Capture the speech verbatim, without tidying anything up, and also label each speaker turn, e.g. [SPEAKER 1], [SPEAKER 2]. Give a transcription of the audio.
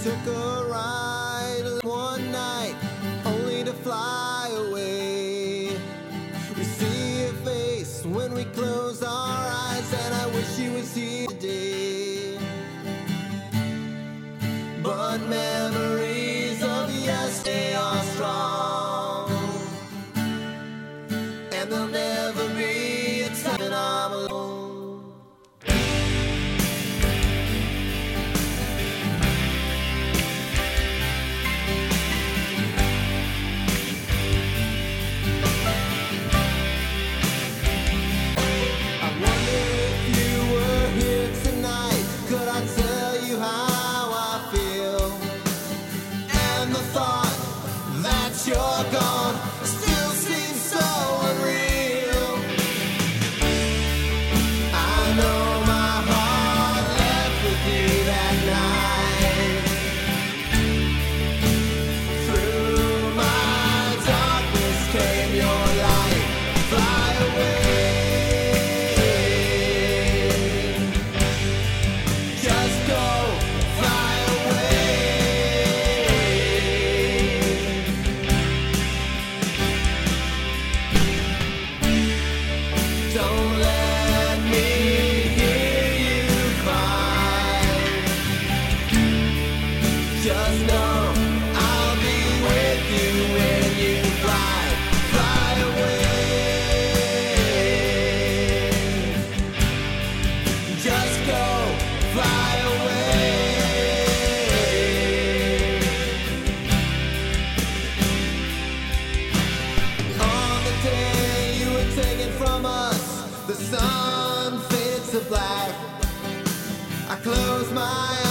[SPEAKER 1] took a ride one night, only to fly away. We see your face when we close our eyes, and I wish you was here today. But memories of yesterday are strong, and there'll never be a time when I'm alone. You're gone, still seems so unreal. I know my heart left with you that night. Through my darkness came your light. Fly away, just go, fly away. Don't let me hear you cry. Just know I'll be with you when you fly, fly away. Just go, fly away. On the day you were taken from us, the sun fades to black. I close my eyes.